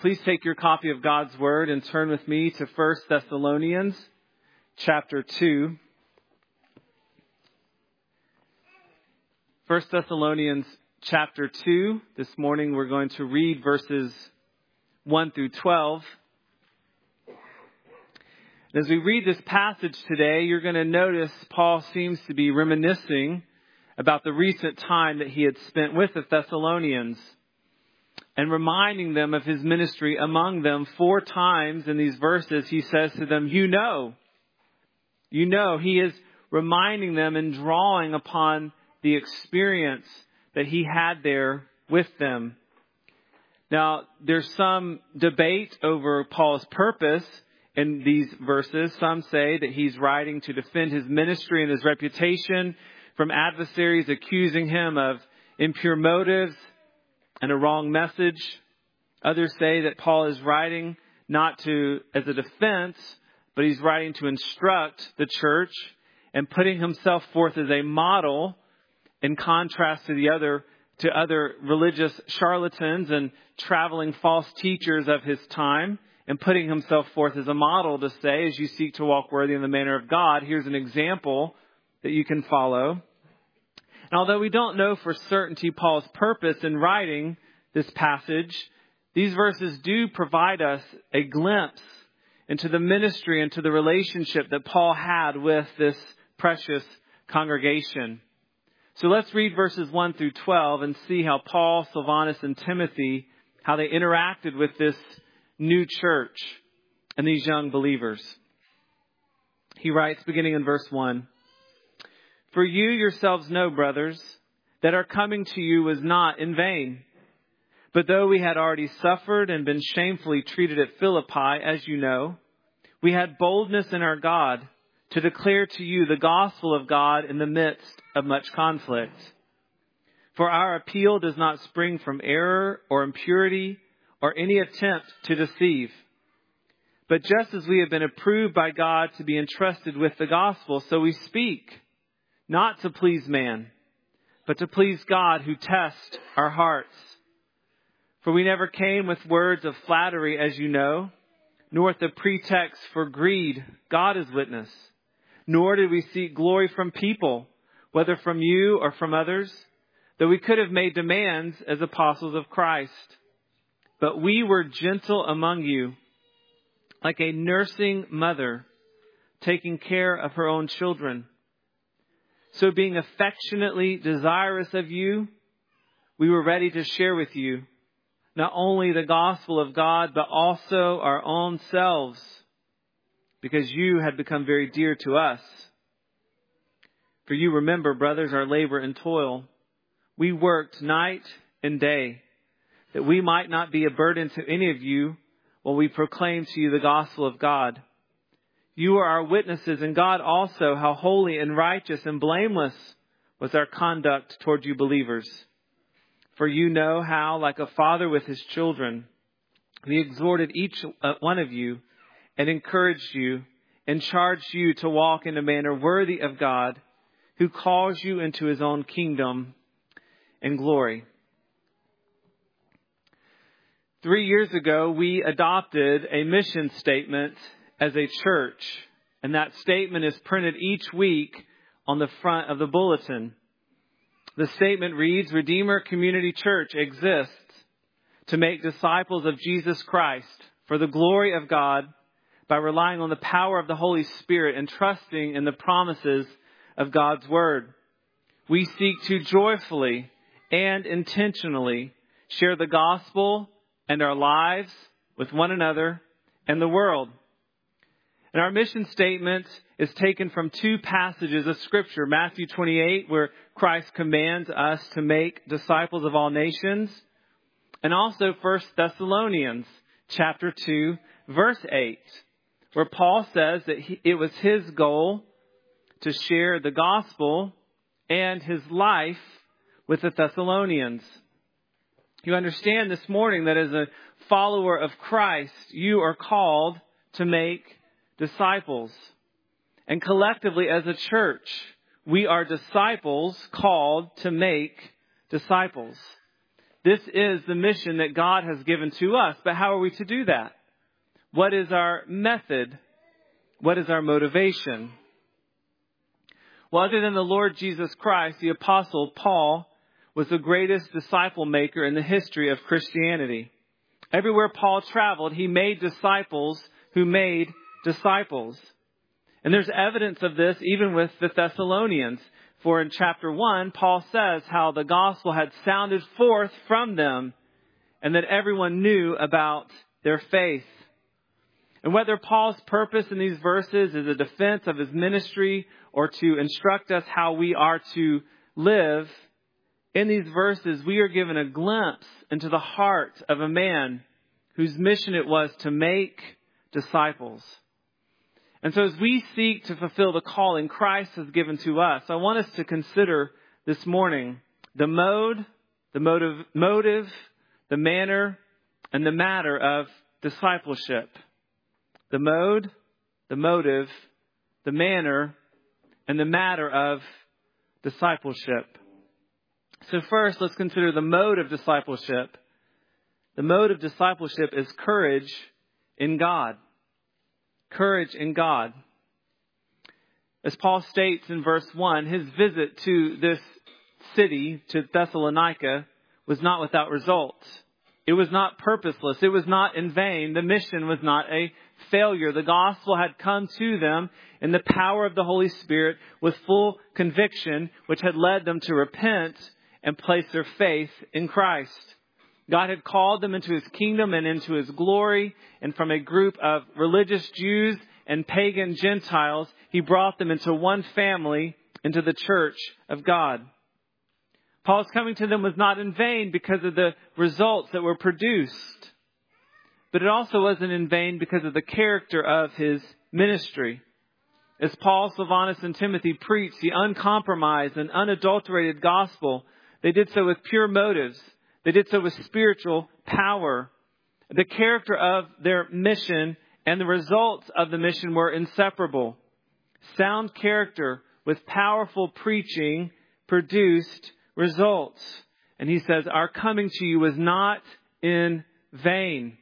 Please take your copy of God's Word and turn with me to 1 Thessalonians chapter 2. 1 Thessalonians chapter 2. This morning we're going to read verses 1 through 12. As we read this passage today, you're going to notice Paul seems to be reminiscing about the recent time that he had spent with the Thessalonians, and reminding them of his ministry among them. 4 times in these verses, he says to them, you know. He is reminding them and drawing upon the experience that he had there with them. Now, there's some debate over Paul's purpose in these verses. Some say that he's writing to defend his ministry and his reputation from adversaries accusing him of impure motives and a wrong message. Others say that Paul is writing not as a defense, but he's writing to instruct the church and putting himself forth as a model in contrast to other religious charlatans and traveling false teachers of his time, and putting himself forth as a model to say, as you seek to walk worthy in the manner of God, here's an example that you can follow. And although we don't know for certainty Paul's purpose in writing this passage, these verses do provide us a glimpse into the ministry and to the relationship that Paul had with this precious congregation. So let's read verses 1 through 12 and see how Paul, Silvanus, and Timothy, how they interacted with this new church and these young believers. He writes, beginning in verse 1, "For you yourselves know, brothers, that our coming to you was not in vain. But though we had already suffered and been shamefully treated at Philippi, as you know, we had boldness in our God to declare to you the gospel of God in the midst of much conflict. For our appeal does not spring from error or impurity or any attempt to deceive. But just as we have been approved by God to be entrusted with the gospel, so we speak, not to please man, but to please God who tests our hearts. For we never came with words of flattery, as you know, nor with the pretext for greed, God is witness. Nor did we seek glory from people, whether from you or from others, though we could have made demands as apostles of Christ. But we were gentle among you, like a nursing mother taking care of her own children. So being affectionately desirous of you, we were ready to share with you not only the gospel of God, but also our own selves, because you had become very dear to us. For you remember, brothers, our labor and toil. We worked night and day, that we might not be a burden to any of you while we proclaim to you the gospel of God. You are our witnesses, and God also, how holy and righteous and blameless was our conduct toward you believers. For you know how, like a father with his children, we exhorted each one of you and encouraged you and charged you to walk in a manner worthy of God, who calls you into his own kingdom and glory." 3 years ago, we adopted a mission statement as a church, and that statement is printed each week on the front of the bulletin. The statement reads, "Redeemer Community Church exists to make disciples of Jesus Christ for the glory of God by relying on the power of the Holy Spirit and trusting in the promises of God's Word. We seek to joyfully and intentionally share the gospel and our lives with one another and the world." And our mission statement is taken from 2 passages of Scripture. Matthew 28, where Christ commands us to make disciples of all nations. And also 1 Thessalonians chapter 2, verse 8, where Paul says that it was his goal to share the gospel and his life with the Thessalonians. You understand this morning that as a follower of Christ, you are called to make disciples. And collectively as a church, we are disciples called to make disciples. this is the mission that God has given to us. But how are we to do that? What is our method? What is our motivation? Well, other than the Lord Jesus Christ, the Apostle Paul was the greatest disciple maker in the history of Christianity. Everywhere Paul traveled, he made disciples who made disciples. And there's evidence of this even with the Thessalonians. For in chapter 1, Paul says how the gospel had sounded forth from them and that everyone knew about their faith. And whether Paul's purpose in these verses is a defense of his ministry or to instruct us how we are to live, in these verses we are given a glimpse into the heart of a man whose mission it was to make disciples. And so as we seek to fulfill the calling Christ has given to us, I want us to consider this morning the motive, the manner, and the matter of discipleship. The mode, the motive, the manner, and the matter of discipleship. So first, let's consider the mode of discipleship. The mode of discipleship is courage in God. Courage in God. As Paul states in verse 1, his visit to this city, to Thessalonica, was not without results. It was not purposeless. It was not in vain. The mission was not a failure. The gospel had come to them in the power of the Holy Spirit with full conviction, which had led them to repent and place their faith in Christ. God had called them into His kingdom and into His glory, and from a group of religious Jews and pagan Gentiles, He brought them into one family, into the church of God. Paul's coming to them was not in vain because of the results that were produced, but it also wasn't in vain because of the character of his ministry. As Paul, Silvanus, and Timothy preached the uncompromised and unadulterated gospel, they did so with pure motives. They did so with spiritual power. The character of their mission and the results of the mission were inseparable. Sound character with powerful preaching produced results. And he says, our coming to you was not in vain.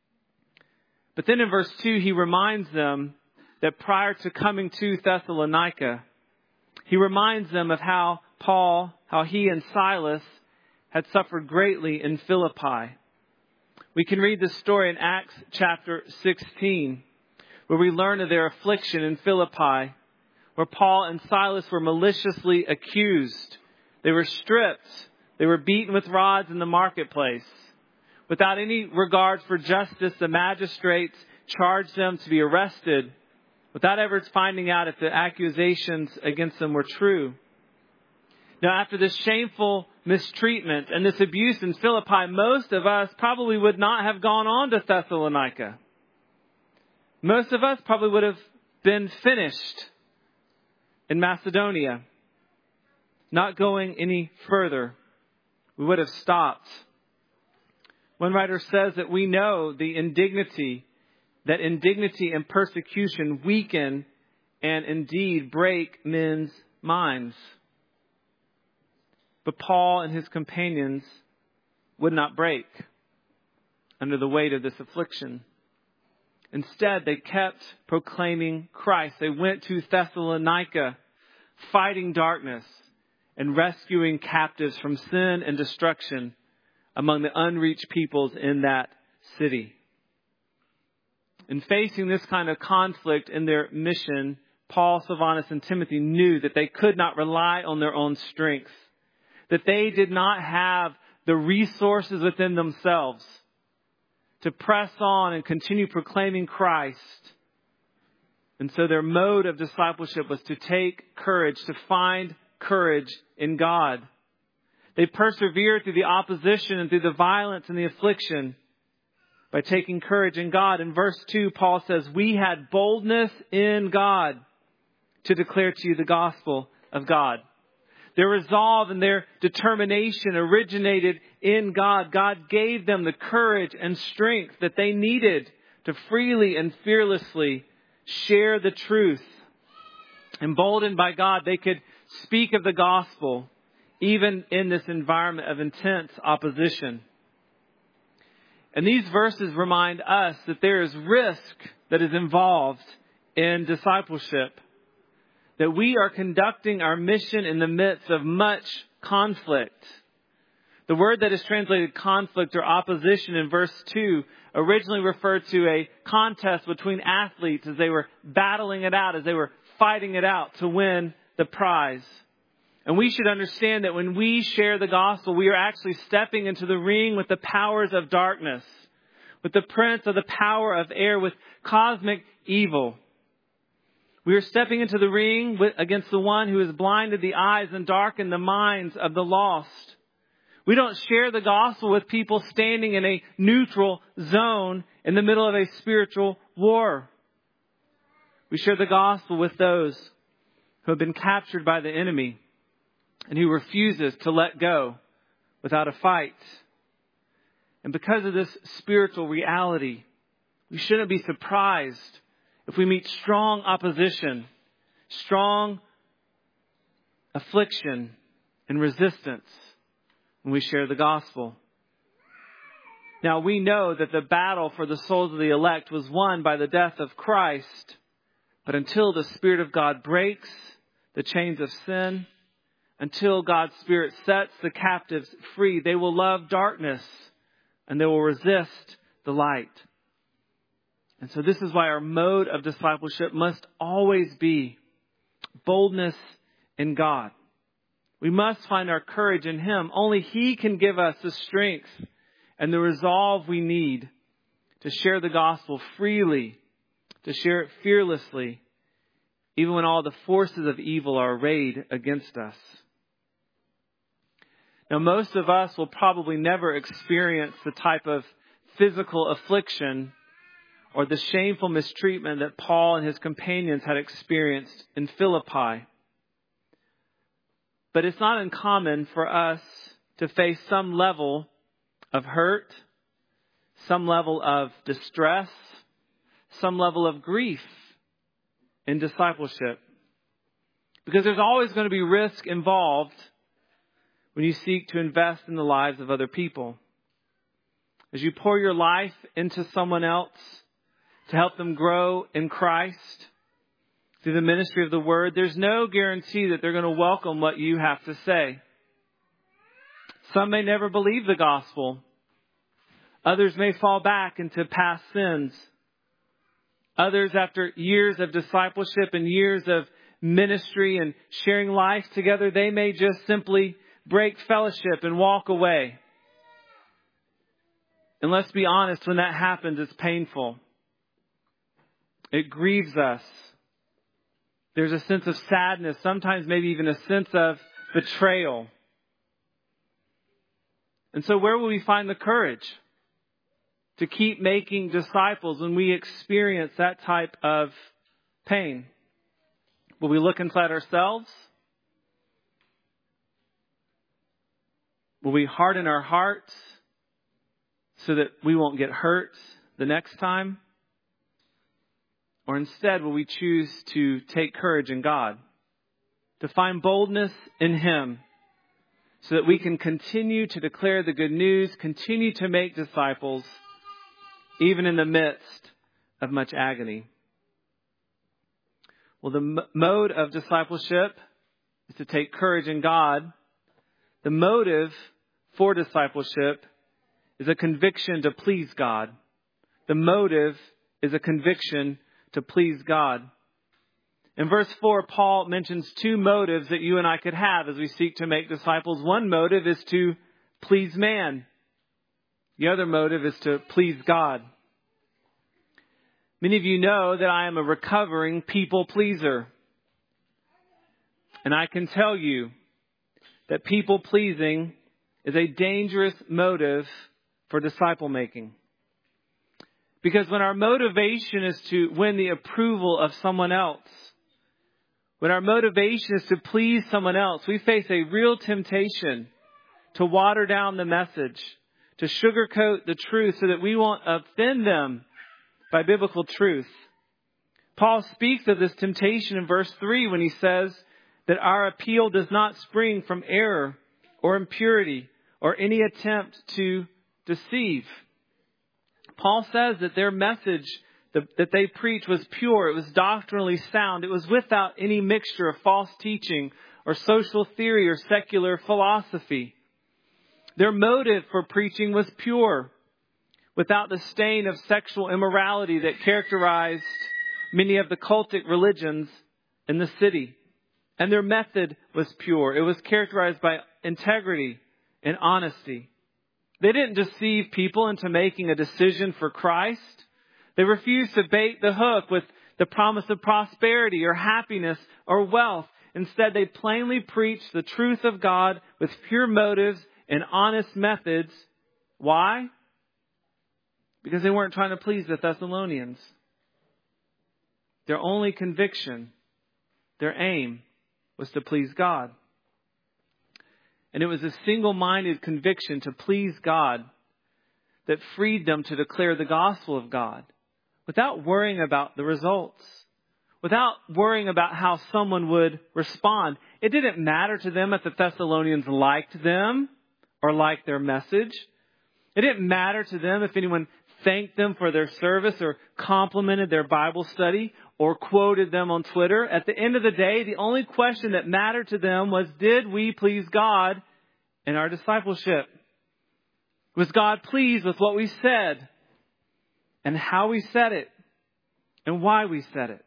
But then in verse 2, he reminds them that prior to coming to Thessalonica, he reminds them of how he and Silas had suffered greatly in Philippi. We can read this story in Acts chapter 16, where we learn of their affliction in Philippi, where Paul and Silas were maliciously accused. They were stripped. They were beaten with rods in the marketplace. Without any regard for justice, the magistrates charged them to be arrested without ever finding out if the accusations against them were true. Now, after this shameful mistreatment and this abuse in Philippi, most of us probably would not have gone on to Thessalonica. Most of us probably would have been finished in Macedonia, not going any further. We would have stopped. One writer says that we know that indignity and persecution weaken and indeed break men's minds. But Paul and his companions would not break under the weight of this affliction. Instead, they kept proclaiming Christ. They went to Thessalonica, fighting darkness and rescuing captives from sin and destruction among the unreached peoples in that city. In facing this kind of conflict in their mission, Paul, Silvanus, and Timothy knew that they could not rely on their own strength, that they did not have the resources within themselves to press on and continue proclaiming Christ. And so their mode of discipleship was to take courage, to find courage in God. They persevered through the opposition and through the violence and the affliction by taking courage in God. In verse 2, Paul says, we had boldness in God to declare to you the gospel of God. Their resolve and their determination originated in God. God gave them the courage and strength that they needed to freely and fearlessly share the truth. Emboldened by God, they could speak of the gospel even in this environment of intense opposition. And these verses remind us that there is risk that is involved in discipleship, that we are conducting our mission in the midst of much conflict. The word that is translated conflict or opposition in verse 2 originally referred to a contest between athletes as they were battling it out, as they were fighting it out to win the prize. And we should understand that when we share the gospel, we are actually stepping into the ring with the powers of darkness, with the prince of the power of air, with cosmic evil. We are stepping into the ring against the one who has blinded the eyes and darkened the minds of the lost. We don't share the gospel with people standing in a neutral zone in the middle of a spiritual war. We share the gospel with those who have been captured by the enemy and who refuses to let go without a fight. And because of this spiritual reality, we shouldn't be surprised if we meet strong opposition, strong affliction and resistance when we share the gospel. Now, we know that the battle for the souls of the elect was won by the death of Christ. But until the Spirit of God breaks the chains of sin, until God's Spirit sets the captives free, they will love darkness and they will resist the light. And so this is why our mode of discipleship must always be boldness in God. We must find our courage in Him. Only He can give us the strength and the resolve we need to share the gospel freely, to share it fearlessly, even when all the forces of evil are arrayed against us. Now, most of us will probably never experience the type of physical affliction or the shameful mistreatment that Paul and his companions had experienced in Philippi. But it's not uncommon for us to face some level of hurt, some level of distress, some level of grief in discipleship. Because there's always going to be risk involved when you seek to invest in the lives of other people. As you pour your life into someone else to help them grow in Christ through the ministry of the Word, there's no guarantee that they're going to welcome what you have to say. Some may never believe the gospel. Others may fall back into past sins. Others, after years of discipleship and years of ministry and sharing life together, they may just simply break fellowship and walk away. And let's be honest, when that happens, it's painful. It grieves us. There's a sense of sadness, sometimes maybe even a sense of betrayal. And so where will we find the courage to keep making disciples when we experience that type of pain? Will we look inside ourselves? Will we harden our hearts so that we won't get hurt the next time? Or instead, will we choose to take courage in God, to find boldness in Him, so that we can continue to declare the good news, continue to make disciples, even in the midst of much agony? Well, the mode of discipleship is to take courage in God. The motive for discipleship is a conviction to please God. The motive is a conviction to please God. In verse 4, Paul mentions two motives that you and I could have as we seek to make disciples. One motive is to please man. The other motive is to please God. Many of you know that I am a recovering people pleaser. And I can tell you that people pleasing is a dangerous motive for disciple making. Because when our motivation is to win the approval of someone else, when our motivation is to please someone else, we face a real temptation to water down the message, to sugarcoat the truth so that we won't offend them by biblical truth. Paul speaks of this temptation in verse 3 when he says that our appeal does not spring from error, or impurity or any attempt to deceive. Paul says that their message that they preached was pure. It was doctrinally sound. It was without any mixture of false teaching or social theory or secular philosophy. Their motive for preaching was pure, without the stain of sexual immorality that characterized many of the cultic religions in the city. And their method was pure. It was characterized by integrity and honesty. They didn't deceive people into making a decision for Christ. They refused to bait the hook with the promise of prosperity or happiness or wealth. Instead, they plainly preached the truth of God with pure motives and honest methods. Why? Because they weren't trying to please the Thessalonians. Their only conviction, their aim, was to please God. And it was a single-minded conviction to please God that freed them to declare the gospel of God without worrying about the results, without worrying about how someone would respond. It didn't matter to them if the Thessalonians liked them or liked their message. It didn't matter to them if anyone thanked them for their service or complimented their Bible study or quoted them on Twitter. At the end of the day, the only question that mattered to them was, did we please God in our discipleship? Was God pleased with what we said and how we said it and why we said it?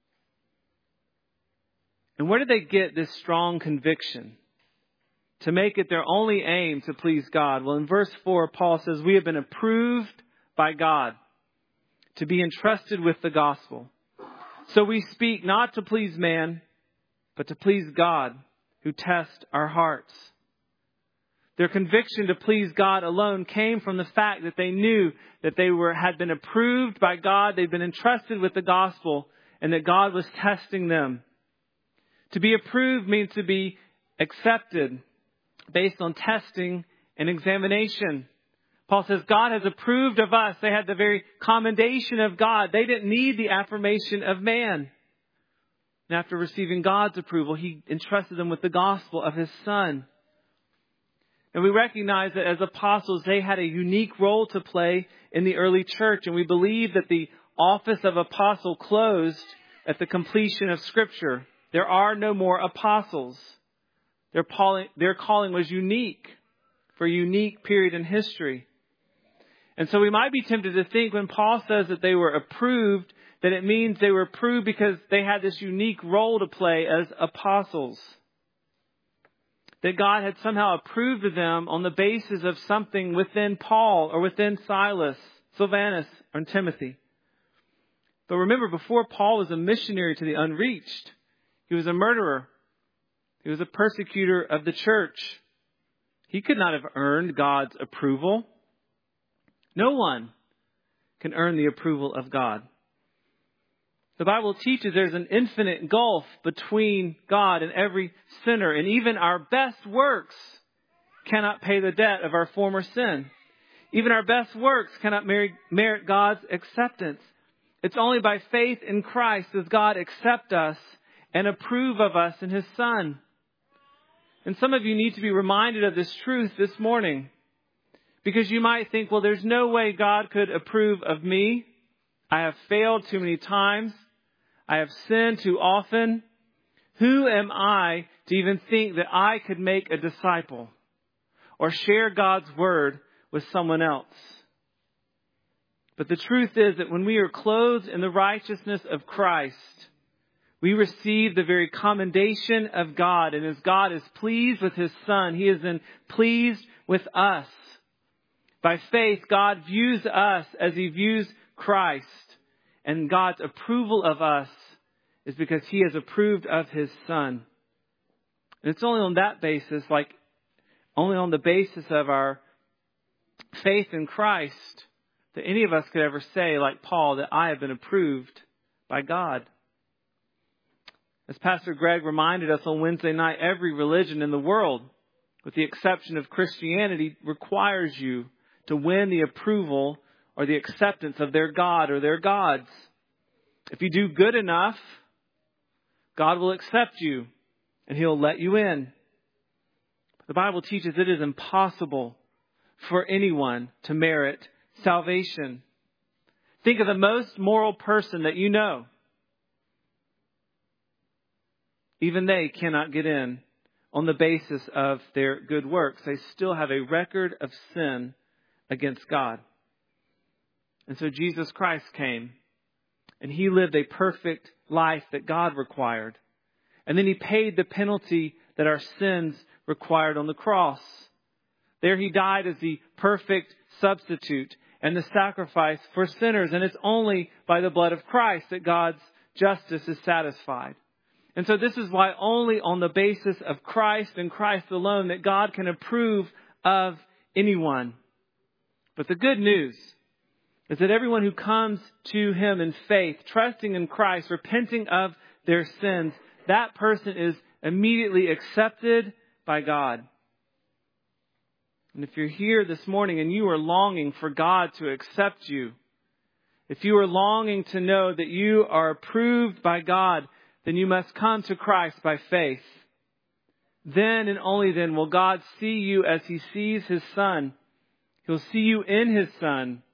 And where did they get this strong conviction to make it their only aim to please God? Well, in verse 4, Paul says, we have been approved by God to be entrusted with the gospel. So we speak not to please man, but to please God, who tests our hearts. Their conviction to please God alone came from the fact that they knew that they had been approved by God, they'd been entrusted with the gospel, and that God was testing them. To be approved means to be accepted based on testing and examination. Paul says God has approved of us. They had the very commendation of God. They didn't need the affirmation of man. And after receiving God's approval, He entrusted them with the gospel of His Son. And we recognize that as apostles, they had a unique role to play in the early church. And we believe that the office of apostle closed at the completion of Scripture. There are no more apostles. Their calling was unique for a unique period in history. And so we might be tempted to think when Paul says that they were approved, that it means they were approved because they had this unique role to play as apostles. That God had somehow approved of them on the basis of something within Paul or within Silas, Silvanus, or Timothy. But remember, before Paul was a missionary to the unreached, he was a murderer. He was a persecutor of the church. He could not have earned God's approval. No one can earn the approval of God. The Bible teaches there's an infinite gulf between God and every sinner. And even our best works cannot pay the debt of our former sin. Even our best works cannot merit God's acceptance. It's only by faith in Christ does God accept us and approve of us in His Son. And some of you need to be reminded of this truth this morning. Because you might think, well, there's no way God could approve of me. I have failed too many times. I have sinned too often. Who am I to even think that I could make a disciple or share God's word with someone else? But the truth is that when we are clothed in the righteousness of Christ, we receive the very commendation of God. And as God is pleased with His Son, He is then pleased with us. By faith, God views us as He views Christ. And God's approval of us is because He has approved of His Son. And it's only on that basis, only on the basis of our faith in Christ, that any of us could ever say, like Paul, that I have been approved by God. As Pastor Greg reminded us on Wednesday night, every religion in the world, with the exception of Christianity, requires you to win the approval or the acceptance of their God or their gods. If you do good enough, God will accept you and He'll let you in. The Bible teaches it is impossible for anyone to merit salvation. Think of the most moral person that you know. Even they cannot get in on the basis of their good works. They still have a record of sin against God. And so Jesus Christ came and He lived a perfect life that God required. And then He paid the penalty that our sins required on the cross. There He died as the perfect substitute and the sacrifice for sinners. And it's only by the blood of Christ that God's justice is satisfied. And so this is why only on the basis of Christ and Christ alone that God can approve of anyone. But the good news is that everyone who comes to Him in faith, trusting in Christ, repenting of their sins, that person is immediately accepted by God. And if you're here this morning and you are longing for God to accept you, if you are longing to know that you are approved by God, then you must come to Christ by faith. Then and only then will God see you as He sees His Son. He'll see you in His Son.